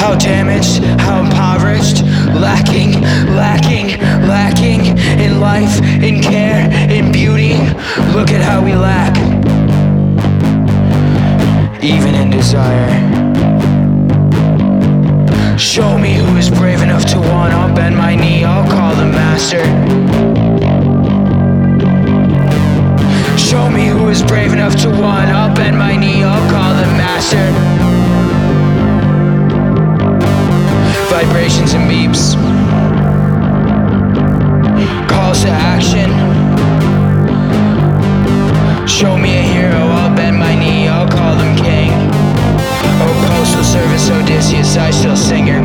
How damaged, how impoverished, lacking, lacking, lacking in life, in care, in beauty. Look at how we lack, even in desire. Show me who is brave enough to want. I'll bend my knee, I'll call the master. Show me who is brave enough to want. I'll bend my knee, I'll call the master. Vibrations and beeps, calls to action. Show me a hero, I'll bend my knee, I'll call them king. Oh, postal service Odysseus, I still sing your